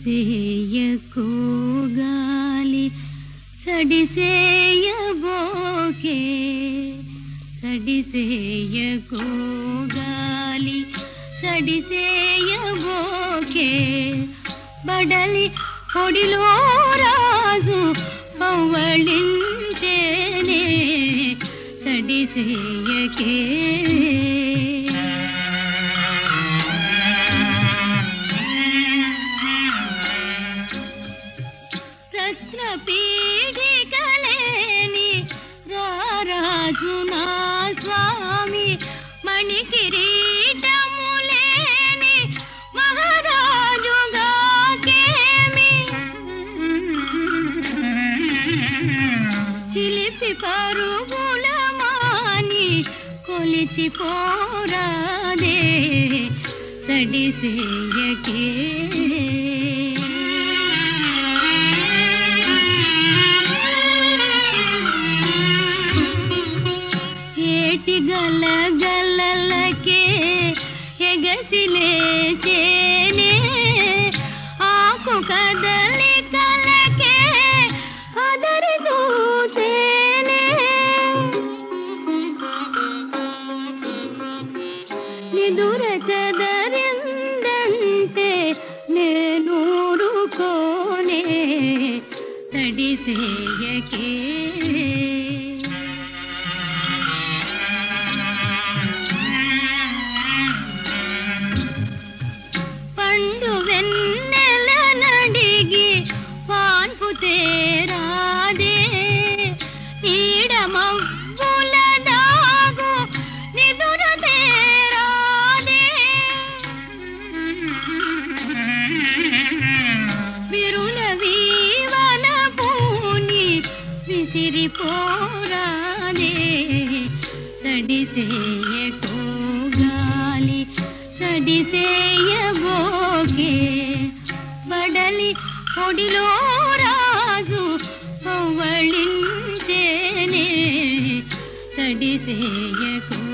సడిసేయకు గాలి సడిసేయబోకే సడిసేయకు గాలి సడిసేయబోకే బడలి పొడిలో రాజు పవ్వళించేనే సడిసేయకే రత్నపీఠికలేని రారాజు నా స్వామి మణికిరీటములేని మహారాజుగాకేమి చిలిపి పరుగుల మాని కొలిచిపోరాదే సడిసేయకే గలగలలకే ఎగసిలేచేనే ఆకు కదలికలకే అదరి దూతేనే నిదుర కదరిందంటే నేనూరుకోనే తడిసేయకే తేరాదే ఈడమవ్వుల దాగు నిదుర తేరాదే విరుల వీవన పూని విసిరిపోరాదే సడిసేయకు గాలి సడిసేయబోకే బడలి పొడిలో రాజు పవ్వళించేనే సడిసేయకు